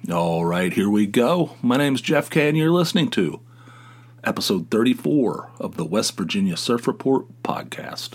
All right, here we go. My name's Jeff K, and you're listening to episode 34 of the West Virginia Surf Report podcast.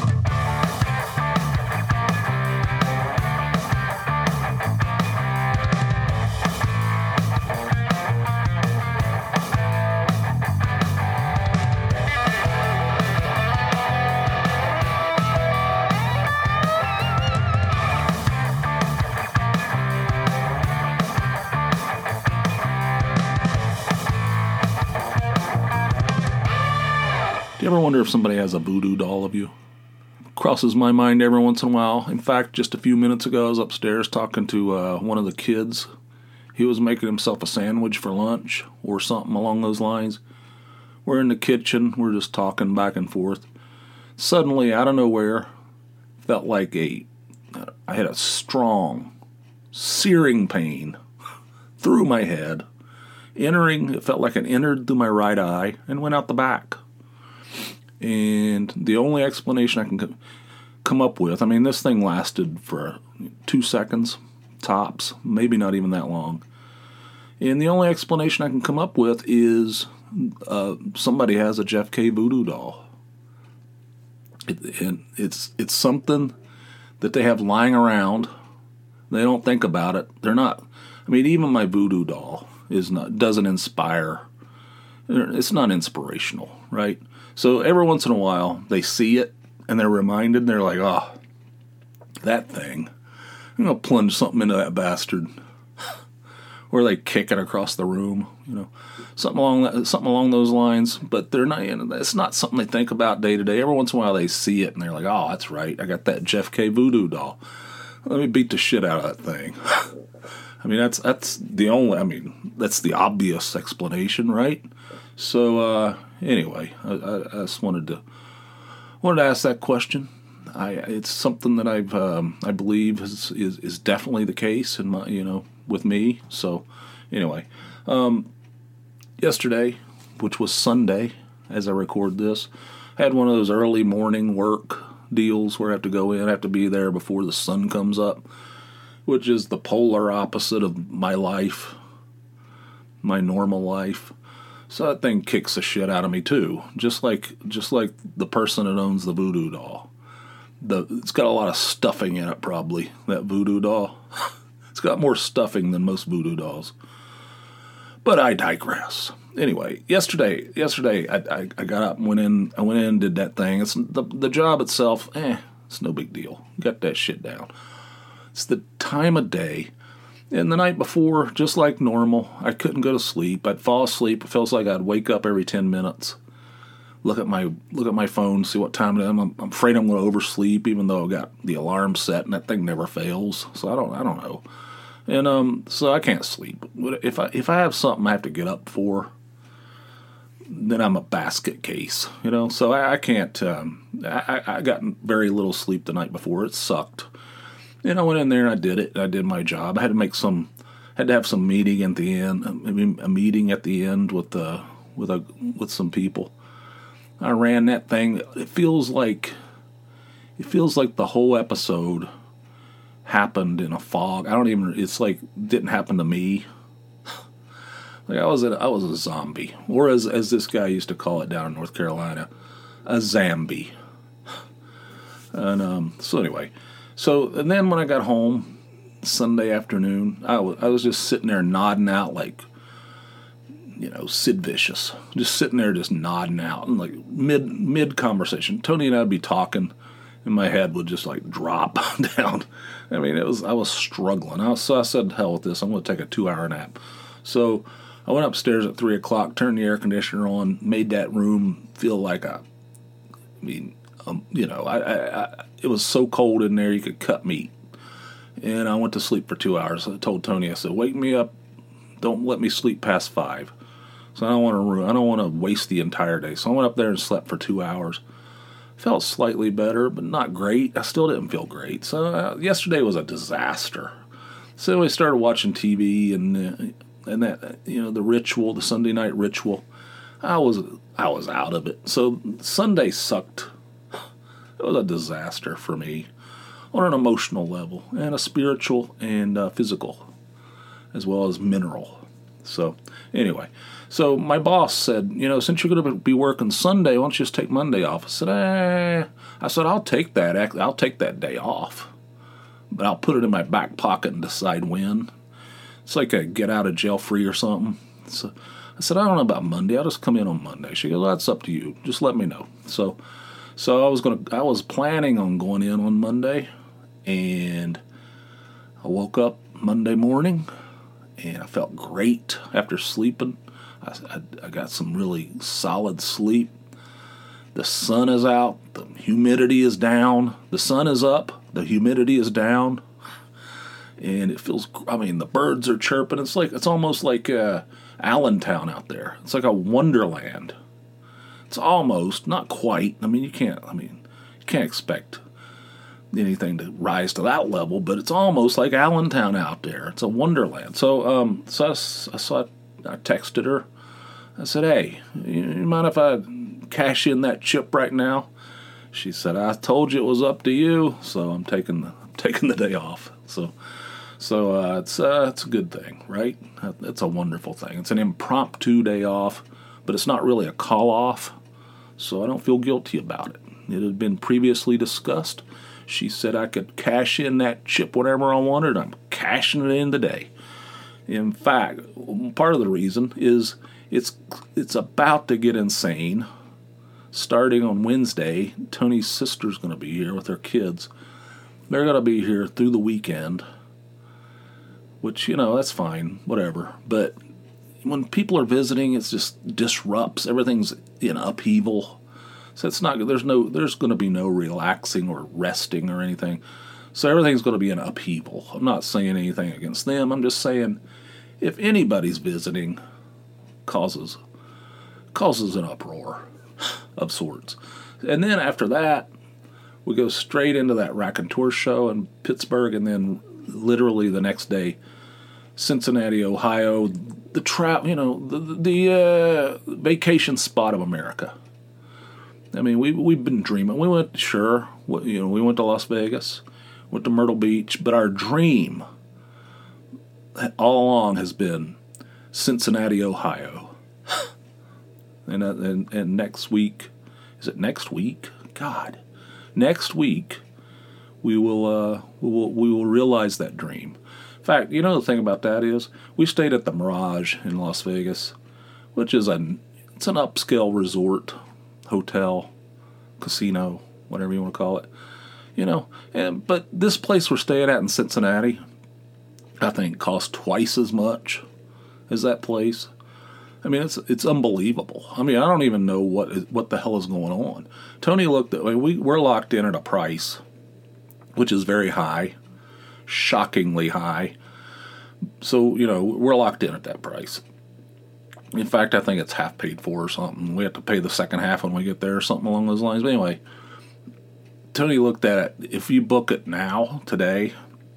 Do you ever wonder if somebody has a voodoo doll of you? Crosses my mind every once in a while. In fact, just a few minutes ago, I was upstairs talking to one of the kids. He was making himself a sandwich for lunch or something along those lines. We're in the kitchen. We're just talking back and forth. Suddenly, out of nowhere, felt like I had a strong, searing pain through my head. It felt like it entered through my right eye and went out the back. And the only explanation I can come up with, this thing lasted for 2 seconds, tops, maybe not even that long. And the only explanation I can come up with is somebody has a Jeff K voodoo doll. It's something that they have lying around. They don't think about it. They're not. Even my voodoo doll doesn't inspire. It's not inspirational, right? So every once in a while, they see it, and they're reminded, and they're like, oh, that thing. I'm going to plunge something into that bastard. Or they kick it across the room, something along those lines. But they're not. It's not something they think about day to day. Every once in a while, they see it, and they're like, oh, that's right. I got that Jeff K voodoo doll. Let me beat the shit out of that thing. That's the only. That's the obvious explanation, right? So anyway, I just wanted to ask that question. It's something that I believe is definitely the case in my with me. So anyway, yesterday, which was Sunday, as I record this, I had one of those early morning work deals where I have to go in, I have to be there before the sun comes up, which is the polar opposite of my life, my normal life. So that thing kicks the shit out of me too, just like the person that owns the voodoo doll. It's got a lot of stuffing in it, probably, that voodoo doll. It's got more stuffing than most voodoo dolls. But I digress. Anyway, yesterday I got up and went in, did that thing. It's the job itself, it's no big deal. Got that shit down. It's the time of day. And the night before, just like normal, I couldn't go to sleep. I'd fall asleep. It feels like I'd wake up every 10 minutes, look at my phone, see what time it is. I'm afraid I'm going to oversleep, even though I got the alarm set, and that thing never fails. So I don't know. And so I can't sleep. If I have something I have to get up for, then I'm a basket case, So I can't. I got very little sleep the night before. It sucked. And I went in there and I did it. I did my job. I had to have some meeting at the end. A meeting at the end with some people. I ran that thing. It feels like the whole episode happened in a fog. It's like it didn't happen to me. Like I was a zombie, or as this guy used to call it down in North Carolina, a Zambi. And so anyway. And then when I got home Sunday afternoon, I was just sitting there nodding out like, Sid Vicious. Just sitting there just nodding out. And like mid conversation, Tony and I would be talking, and my head would just like drop down. I was struggling. So I said, hell with this. I'm going to take a 2-hour nap. So I went upstairs at 3 o'clock, turned the air conditioner on, made that room feel like it was so cold in there you could cut meat. And I went to sleep for 2 hours. I told Tony, I said, wake me up. Don't let me sleep past 5. So I don't want to waste the entire day. So I went up there and slept for 2 hours. Felt slightly better, but not great. I still didn't feel great. So yesterday was a disaster. So I started watching TV and that the ritual, the Sunday night ritual. I was out of it. So Sunday sucked. It was a disaster for me on an emotional level and a spiritual and physical. as well as mineral. So anyway, so my boss said, since you're going to be working Sunday, why don't you just take Monday off? I said, I'll take that. I'll take that day off, but I'll put it in my back pocket and decide when. It's like a get out of jail free or something. So I said, I don't know about Monday. I'll just come in on Monday. She goes, well, that's up to you. Just let me know. So I was planning on going in on Monday, and I woke up Monday morning, and I felt great after sleeping. I got some really solid sleep. The sun is out. The humidity is down. The sun is up. The humidity is down. And it feels, the birds are chirping. It's almost like Allentown out there. It's like a wonderland. It's almost, not quite. You can't expect anything to rise to that level, but it's almost like Allentown out there. It's a wonderland. So I texted her. I said, hey, you mind if I cash in that chip right now? She said, I told you it was up to you, so I'm taking the day off. So it's a good thing, right? It's a wonderful thing. It's an impromptu day off, but it's not really a call off, so I don't feel guilty about it. It had been previously discussed. She said I could cash in that chip whenever I wanted. I'm cashing it in today. In fact, part of the reason is it's about to get insane. Starting on Wednesday, Tony's sister's going to be here with her kids. They're going to be here through the weekend, which, that's fine, whatever. But when people are visiting, it just disrupts. Everything's in upheaval. So it's not, there's going to be no relaxing or resting or anything. So everything's going to be in upheaval. I'm not saying anything against them. I'm just saying if anybody's visiting, causes an uproar of sorts. And then after that, we go straight into that Raconteur show in Pittsburgh, and then literally the next day, Cincinnati, Ohio, the vacation spot of America. We've been dreaming. We went to Las Vegas, went to Myrtle Beach, but our dream all along has been Cincinnati, Ohio. And next week, is it next week? God, next week we will realize that dream. In fact, the thing about that is we stayed at the Mirage in Las Vegas, which is it's an upscale resort, hotel, casino, whatever you want to call it. But this place we're staying at in Cincinnati, I think, costs twice as much as that place. It's unbelievable. I don't even know what the hell is going on. Tony looked at, we're locked in at a price, which is very high, shockingly high. So, we're locked in at that price. In fact, I think it's half paid for or something. We have to pay the second half when we get there or something along those lines. But anyway, Tony looked at it. If you book it now, today,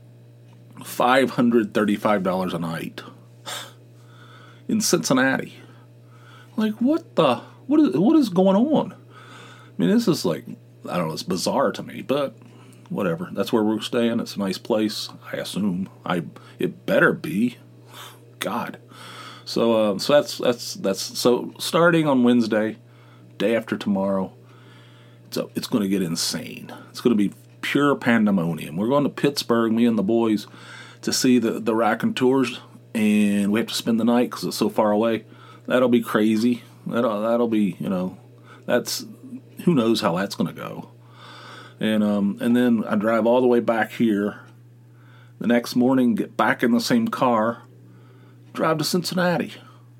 $535 a night. In Cincinnati. What is going on? This is I don't know, it's bizarre to me, but whatever. That's where we're staying. It's a nice place, I assume. It better be. God. So that's so starting on Wednesday, day after tomorrow, it's going to get insane. It's going to be pure pandemonium. We're going to Pittsburgh, me and the boys, to see the Raconteurs. And we have to spend the night because it's so far away. That'll be crazy. That'll be, that's, who knows how that's going to go. And then I drive all the way back here. The next morning, get back in the same car, drive to Cincinnati.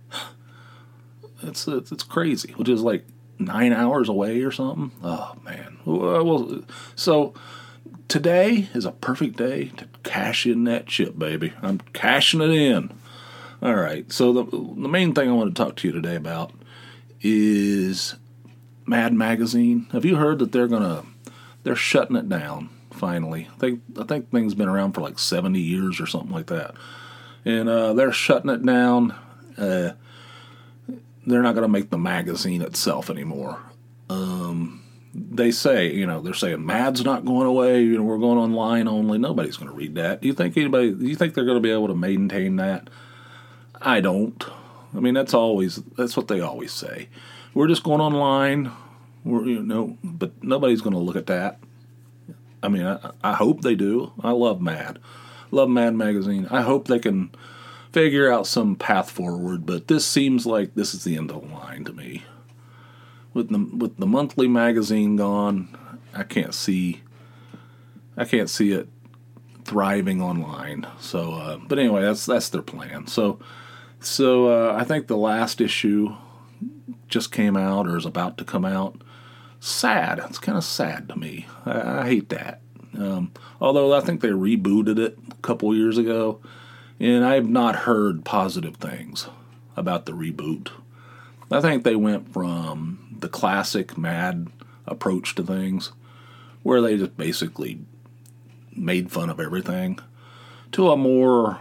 It's crazy, which is 9 hours away or something. Oh, man. Well, so today is a perfect day to cash in that chip, baby. I'm cashing it in. All right. So the main thing I want to talk to you today about is Mad Magazine. Have you heard that they're shutting it down finally? I think things been around for 70 years or something like that. And they're shutting it down. They're not going to make the magazine itself anymore. they say, they're saying Mad's not going away. We're going online only. Nobody's going to read that. Do you think they're going to be able to maintain that? I don't. I mean, that's what they always say. We're just going online. But nobody's going to look at that. I mean, I hope they do. I love Mad. Love Mad Magazine. I hope they can figure out some path forward, but this seems like this is the end of the line to me. With the monthly magazine gone, I can't see it thriving online. So, but anyway, that's their plan. So I think the last issue just came out or is about to come out. Sad. It's kind of sad to me. I hate that. Although I think they rebooted it a couple years ago, and I've not heard positive things about the reboot. I think they went from the classic Mad approach to things, where they just basically made fun of everything, to a more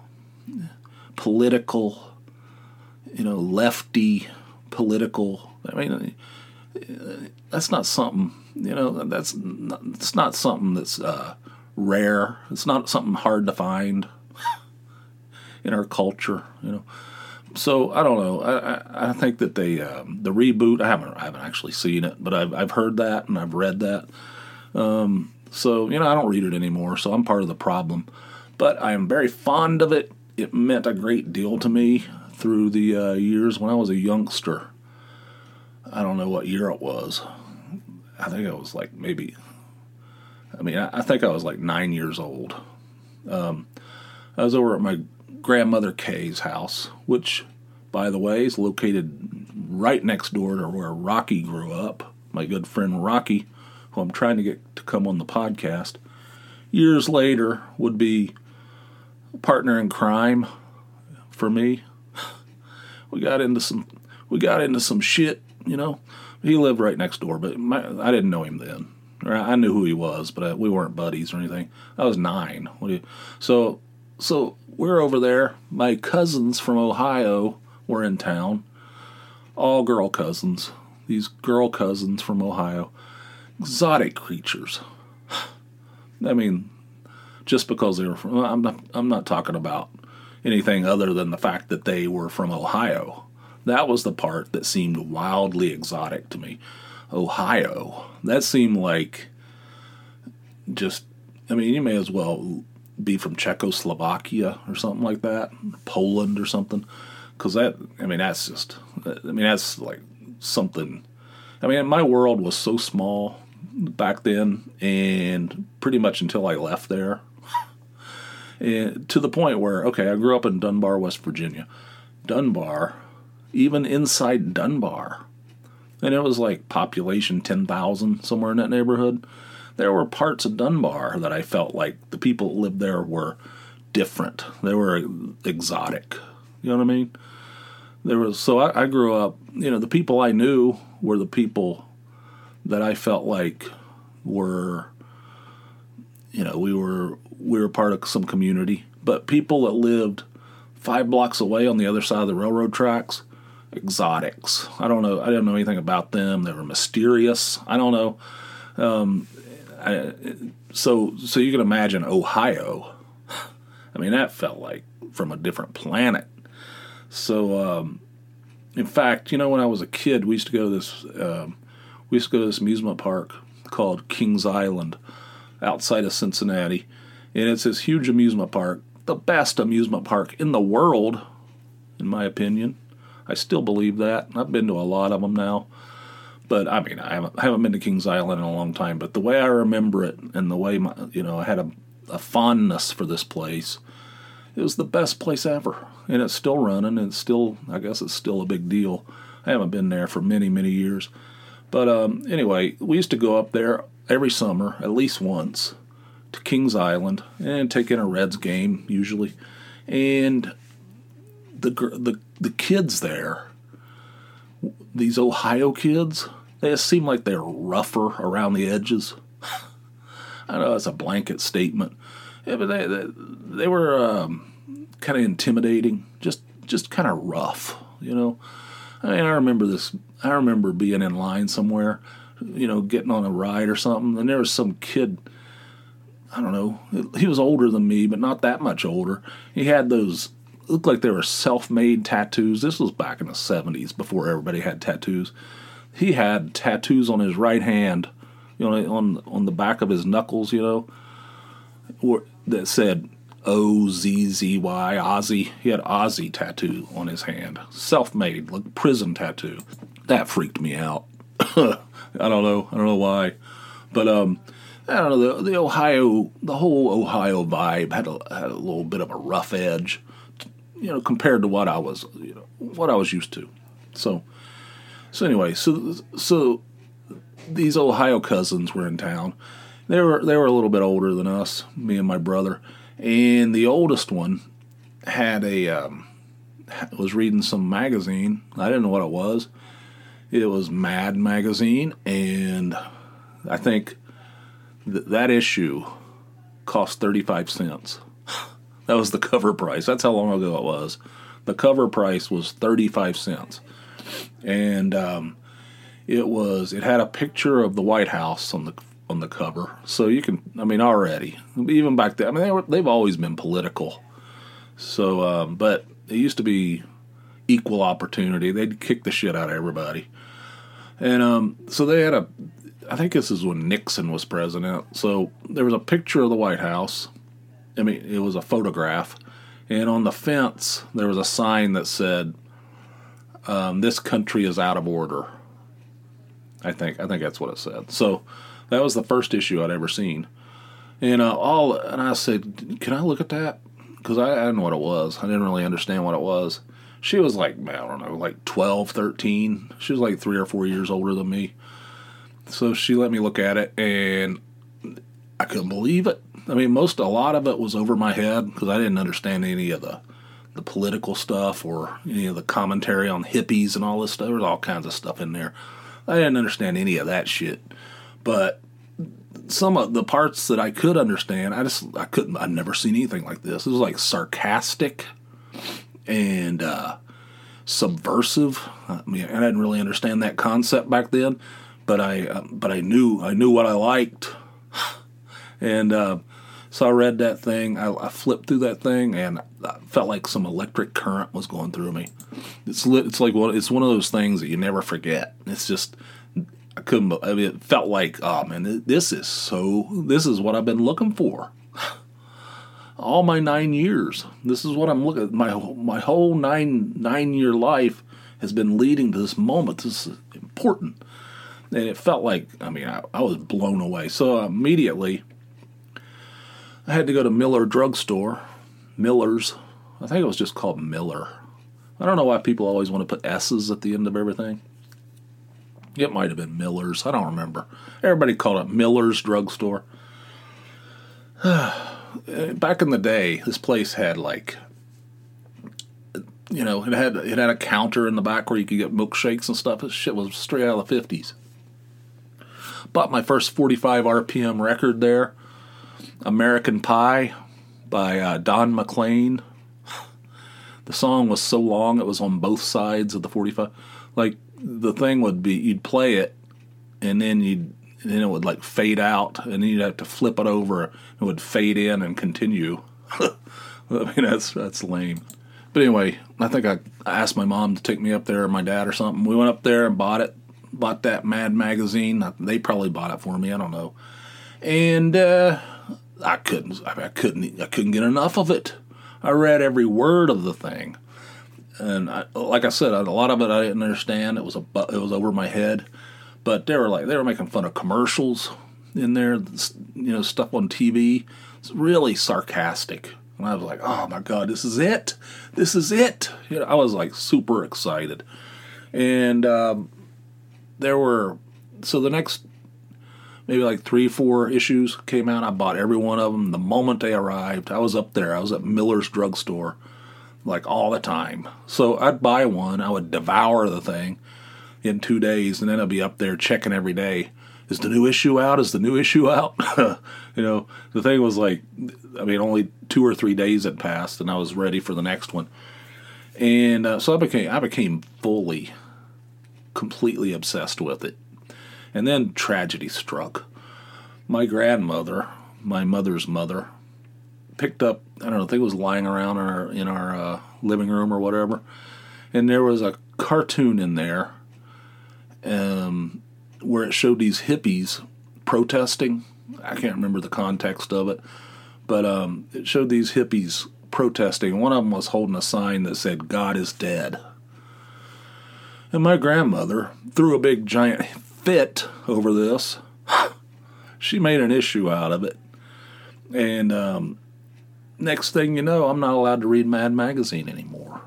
political, lefty political. I mean, that's not something, that's not something that's rare. It's not something hard to find in our culture, So I don't know. I think that the reboot. I haven't actually seen it, but I've heard that and I've read that. So I don't read it anymore. So I'm part of the problem, but I am very fond of it. It meant a great deal to me through the years when I was a youngster. I don't know what year it was. I think it was like maybe. I think I was like 9 years old. I was over at my grandmother Kay's house, which, by the way, is located right next door to where Rocky grew up. My good friend Rocky, who I'm trying to get to come on the podcast, years later would be a partner in crime for me. We got into some shit, He lived right next door, but I didn't know him then. I knew who he was, but we weren't buddies or anything. I was 9. So we're over there. My cousins from Ohio were in town. All girl cousins. These girl cousins from Ohio. Exotic creatures. I mean, just because they were from... I'm not talking about anything other than the fact that they were from Ohio. That was the part that seemed wildly exotic to me. Ohio. That seemed like just... you may as well be from Czechoslovakia or something like that, Poland or something, because that's like something. My world was so small back then, and pretty much until I left there, and to the point where, I grew up in Dunbar, West Virginia. Dunbar, even inside Dunbar, and it was like population 10,000, somewhere in that neighborhood. There were parts of Dunbar that I felt like the people that lived there were different. They were exotic. You know what I mean? So I grew up, the people I knew were the people that I felt like were, we were part of some community. But people that lived 5 blocks away on the other side of the railroad tracks, exotics. I don't know. I didn't know anything about them. They were mysterious. I don't know. So you can imagine Ohio. That felt like from a different planet. So, in fact, when I was a kid, we used to go to this amusement park called Kings Island outside of Cincinnati. And it's this huge amusement park, the best amusement park in the world, in my opinion. I still believe that. I've been to a lot of them now. But, I haven't been to Kings Island in a long time. But the way I remember it and the way, I had a fondness for this place, it was the best place ever. And it's still running. And I guess it's still a big deal. I haven't been there for many, many years. But anyway, we used to go up there every summer, at least once, to Kings Island and take in a Reds game, usually. And the kids there, these Ohio kids, they just seem like they're rougher around the edges. I know that's a blanket statement. Yeah, but they were kind of intimidating, just kind of rough, I remember this. I remember being in line somewhere. getting on a ride or something, and there was some kid, I don't know, he was older than me, but not that much older. He had those, looked like they were self-made tattoos. This was back in the 70s, before everybody had tattoos. He had tattoos on his right hand, on the back of his knuckles, that said O-Z-Z-Y, Ozzy. He had Ozzy tattoo on his hand. Self-made, like prison tattoo. That freaked me out. I don't know why. But, I don't know, the whole Ohio vibe had a little bit of a rough edge, compared to what I was used to. So anyway, so these Ohio cousins were in town. They were a little bit older than us, me and my brother, and the oldest one had was reading some magazine. I didn't know what it was. It was Mad Magazine, and I think that issue cost 35 cents. That was the cover price. That's how long ago it was. The cover price was 35 cents. And it had a picture of the White House on the cover. So you can, already, even back then, they've always been political. So, but it used to be equal opportunity. They'd kick the shit out of everybody. And so they had I think this is when Nixon was president. So there was a picture of the White House. It was a photograph. And on the fence, there was a sign that said, "This country is out of order." I think that's what it said. So that was the first issue I'd ever seen. And I said, "Can I look at that?" Because I didn't know what it was. I didn't really understand what it was. She was like, I don't know, like 12, 13. She was like 3 or 4 years older than me. So she let me look at it, and I couldn't believe it. A lot of it was over my head because I didn't understand any of the political stuff or any of the commentary on hippies and all this stuff. There was all kinds of stuff in there. I didn't understand any of that shit. But some of the parts that I could understand, I couldn't. I'd never seen anything like this. It was like sarcastic and subversive. I didn't really understand that concept back then. But I knew what I liked, and so I read that thing. I flipped through that thing, and I felt like some electric current was going through me. It's one of those things that you never forget. It's just I couldn't. It felt like, oh man, this is what I've been looking for. All my 9 years. This is what I'm looking. My whole 9-year life has been leading to this moment. This is important. And it felt like, I was blown away. So immediately, I had to go to Miller Drugstore. Miller's. I think it was just called Miller. I don't know why people always want to put S's at the end of everything. It might have been Miller's. I don't remember. Everybody called it Miller's Drugstore. Back in the day, this place had it had a counter in the back where you could get milkshakes and stuff. This shit was straight out of the 50s. Bought my first 45 RPM record there, American Pie by Don McLean. The song was so long it was on both sides of the 45. Like, the thing would be, you'd play it, and then it would like fade out, and then you'd have to flip it over. It would fade in and continue. That's lame. But anyway, I think I asked my mom to take me up there, or my dad or something. We went up there and bought that Mad Magazine. They probably bought it for me. I don't know. And I couldn't get enough of it. I read every word of the thing, and like I said, a lot of it I didn't understand. It was over my head. But they were making fun of commercials in there, stuff on TV. It's really sarcastic. And I was like, oh my God, this is it. This is it. I was like super excited. And so the next maybe like 3-4 issues came out. I bought every one of them the moment they arrived. I was up there. I was at Miller's Drugstore like all the time. So I'd buy one. I would devour the thing in 2 days, and then I'd be up there checking every day. Is the new issue out? Is the new issue out? The thing was like, only 2 or 3 days had passed, and I was ready for the next one. And so I became completely obsessed with it. And then tragedy struck. My grandmother, my mother's mother, picked up, I don't know, I think it was lying around in our living room or whatever, and there was a cartoon in there where it showed these hippies protesting. I can't remember the context of it, but it showed these hippies protesting. One of them was holding a sign that said, "God is dead." And my grandmother threw a big giant fit over this. She made an issue out of it. And next thing you know, I'm not allowed to read Mad Magazine anymore.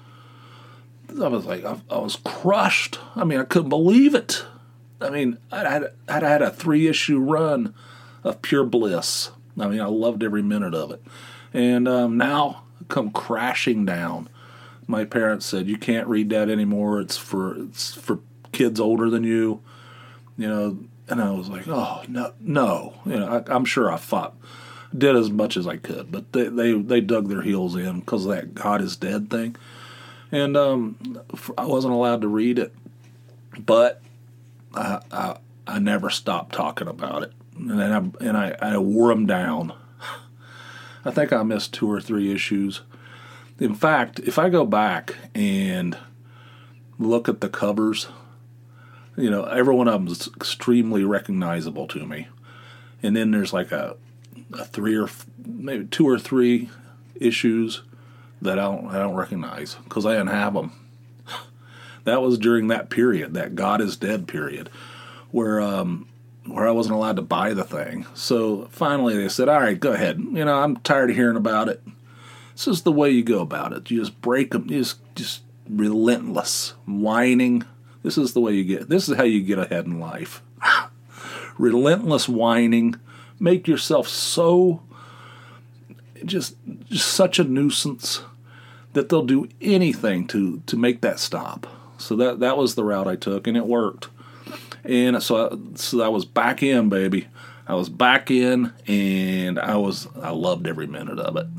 I was like, I was crushed. I mean, I couldn't believe it. I mean, I'd had a 3-issue run of pure bliss. I mean, I loved every minute of it. And now, come crashing down. My parents said, "You can't read that anymore. It's for kids older than you." You know, and I was like, "Oh no." You know, I'm sure I did as much as I could, but they dug their heels in because of that "God is dead" thing, and I wasn't allowed to read it, but I never stopped talking about it, and I wore them down. I think I missed 2 or 3 issues. In fact, if I go back and look at the covers, you know, every one of them is extremely recognizable to me. And then there's like a 3 or maybe 2 or 3 issues that I don't recognize because I didn't have them. That was during that period, that God is dead period, where I wasn't allowed to buy the thing. So finally they said, "All right, go ahead. You know, I'm tired of hearing about it." This is the way you go about it. You just break them. You just relentless whining. This is the way you get. This is how you get ahead in life. Relentless whining. Make yourself so just such a nuisance that they'll do anything to make that stop. So that was the route I took, and it worked. And so I was back in, baby. I was back in, and I loved every minute of it.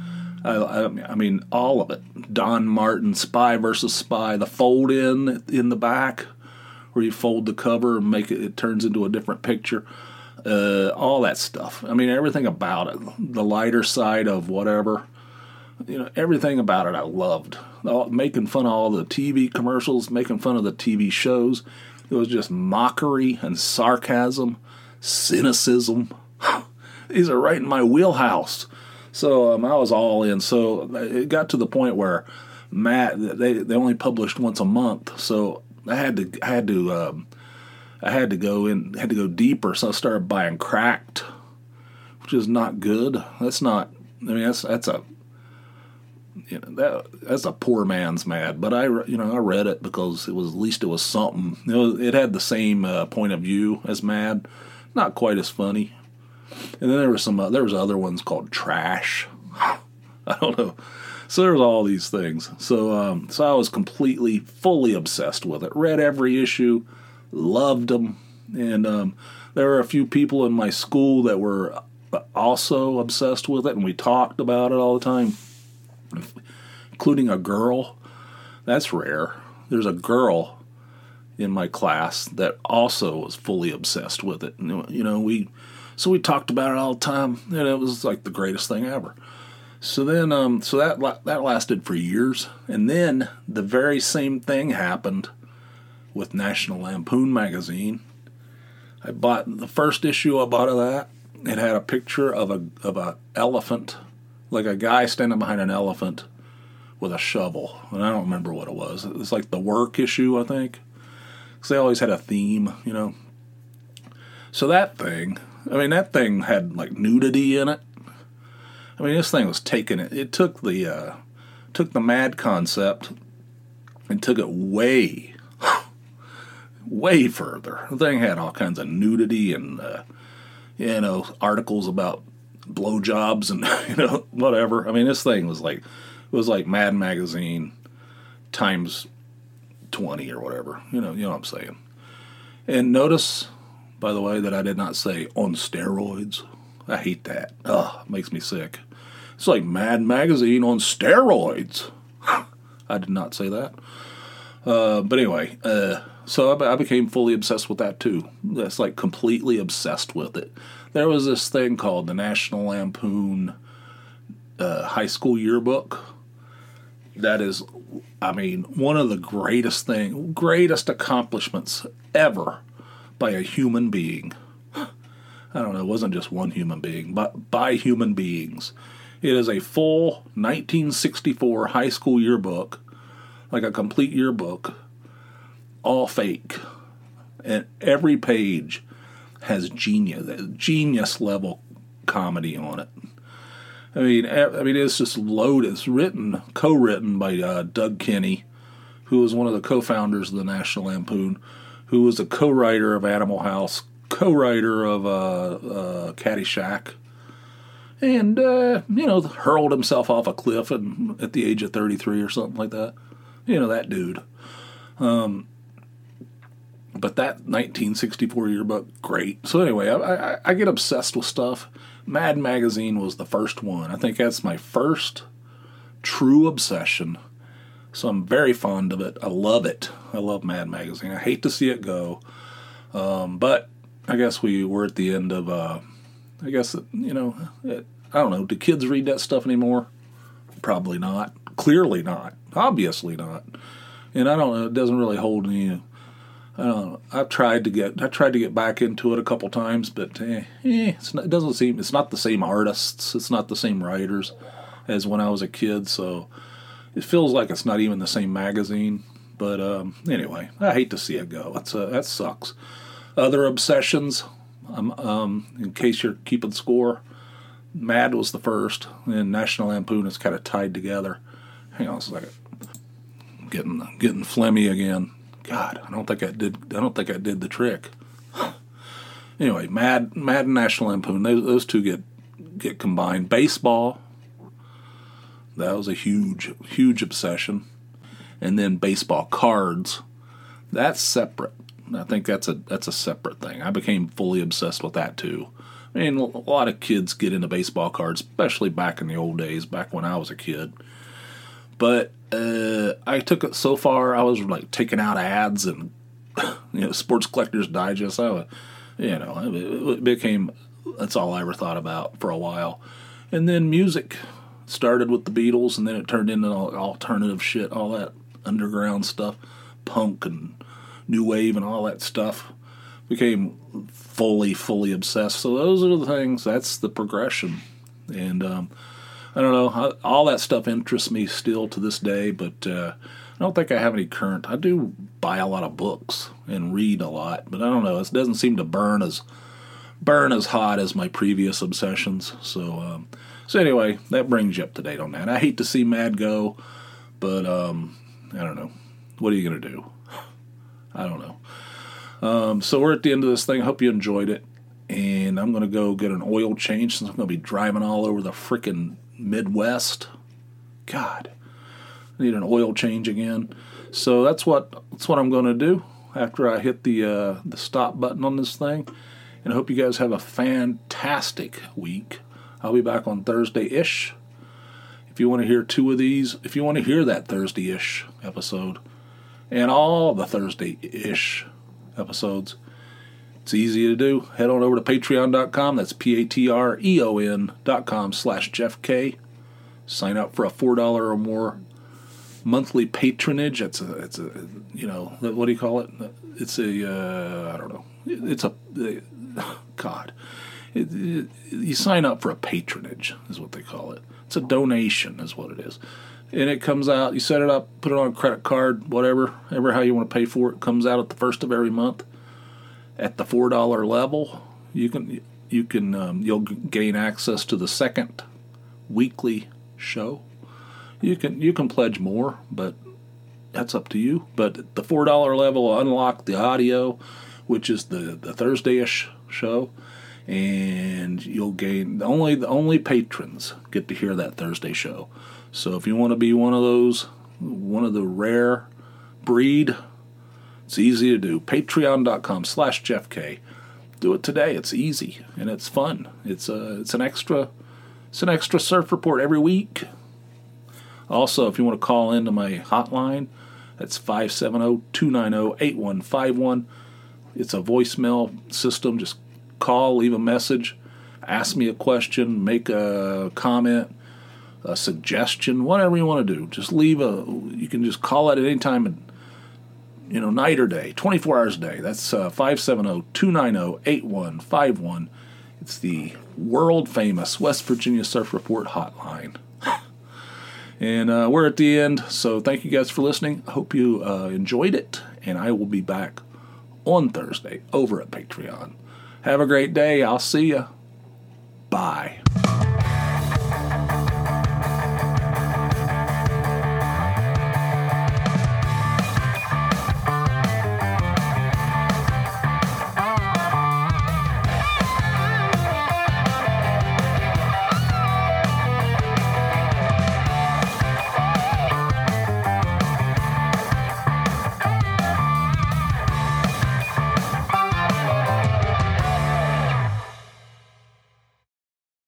I mean, all of it. Don Martin, Spy versus Spy, the fold in the back, where you fold the cover and it turns into a different picture. All that stuff. I mean, everything about it. The lighter side of whatever. You know, everything about it I loved. Making fun of all the TV commercials, making fun of the TV shows. It was just mockery and sarcasm, cynicism. These are right in my wheelhouse. So I was all in. So it got to the point where they only published once a month. So I had to go deeper. So I started buying Cracked, which is not good. That's not. I mean, that's a poor man's Mad. But I read it because at least it was something. It had the same point of view as Mad, not quite as funny. And then there was other ones called Trash. I don't know. So there was all these things. So I was fully obsessed with it. Read every issue, loved them, and there were a few people in my school that were also obsessed with it, and we talked about it all the time, including a girl. That's rare. There's a girl in my class that also was fully obsessed with it. You know, we talked about it all the time, and it was like the greatest thing ever. So then, that lasted for years, and then the very same thing happened with National Lampoon magazine. I bought the first issue. I bought of that. It had a picture of a elephant, like a guy standing behind an elephant with a shovel, and I don't remember what it was. It was like the work issue, I think, because they always had a theme, you know. So that thing had like nudity in it. I mean, this thing was taking it. It took the Mad concept and took it way further. The thing had all kinds of nudity and articles about blowjobs and whatever. I mean, this thing was like Mad Magazine times 20 or whatever. You know what I'm saying. And notice, by the way, that I did not say on steroids. I hate that. It makes me sick. It's like Mad Magazine on steroids. I did not say that. But anyway, So I became fully obsessed with that too. That's like completely obsessed with it. There was this thing called the National Lampoon High School Yearbook. That is, I mean, one of the greatest accomplishments ever by a human being. I don't know, it wasn't just one human being, but by human beings. It is a full 1964 high school yearbook, like a complete yearbook, all fake. And every page has genius level comedy on it. I mean, it's just loaded. It's co-written by Doug Kinney, who was one of the co-founders of the National Lampoon, who was a co-writer of Animal House, co-writer of Caddyshack, and hurled himself off a cliff at the age of 33 or something like that. That dude. But that 1964 yearbook, great. So anyway, I get obsessed with stuff. Mad Magazine was the first one. I think that's my first true obsession. So I'm very fond of it. I love it. I love Mad Magazine. I hate to see it go. But I guess we're at the end of, I don't know. Do kids read that stuff anymore? Probably not. Clearly not. Obviously not. And I don't know. It doesn't really hold any. I don't know. I tried to get back into it a couple times, but it's not the same artists. It's not the same writers as when I was a kid. So it feels like it's not even the same magazine. But anyway, I hate to see it go. That sucks. Other obsessions, in case you're keeping score, Mad was the first, and National Lampoon is kind of tied together. Hang on a second. Getting phlegmy again. God, I don't think I did the trick. Anyway, Mad and National Lampoon, those two get combined. Baseball, that was a huge obsession. And then baseball cards, that's separate. I think that's a separate thing. I became fully obsessed with that too. I mean, a lot of kids get into baseball cards, especially back in the old days, back when I was a kid. But I took it so far, I was like taking out ads and Sports Collector's Digest. It became, that's all I ever thought about for a while. And then music started with the Beatles, and then it turned into alternative shit, all that underground stuff, punk and new wave and all that stuff. Became fully obsessed. So those are the things. That's the progression. And I don't know. All that stuff interests me still to this day, but I don't think I have any current. I do buy a lot of books and read a lot, but I don't know. It doesn't seem to burn as hot as my previous obsessions. So anyway, that brings you up to date on that. I hate to see Mad go, but I don't know. What are you going to do? I don't know. So we're at the end of this thing. I hope you enjoyed it. And I'm going to go get an oil change since I'm going to be driving all over the frickin' Midwest. God, I need an oil change again. So that's what I'm going to do after I hit the stop button on this thing. And I hope you guys have a fantastic week. I'll be back on Thursday-ish. If you want to hear two of these, if you want to hear that Thursday-ish episode and all the Thursday-ish episodes, it's easy to do. Head on over to patreon.com. That's patreon.com/Jeff K. Sign up for a $4 or more monthly patronage. It's a what do you call it? It's a I don't know. It's a God. You sign up for a patronage is what they call it. It's a donation is what it is. And it comes out, you set it up, put it on a credit card, whatever how you want to pay for it. It comes out at the first of every month. At the $4 level, you'll gain access to the second weekly show. You can pledge more, but that's up to you. But at the $4 level will unlock the audio, which is the Thursday-ish show, and you'll gain the only patrons get to hear that Thursday show. So if you want to be one of the rare breed, it's easy to do. Patreon.com/Jeff K. Do it today. It's easy and it's fun. It's an extra surf report every week. Also, if you want to call into my hotline, That's 570-290-8151. It's a voicemail system. Just call, leave a message, ask me a question, make a comment, a suggestion, whatever you want to do. Just you can just call it at any time, night or day, 24 hours a day. That's 570-290-8151. It's the world-famous West Virginia Surf Report hotline. And we're at the end, so thank you guys for listening. I hope you enjoyed it, and I will be back on Thursday over at Patreon. Have a great day. I'll see ya. Bye.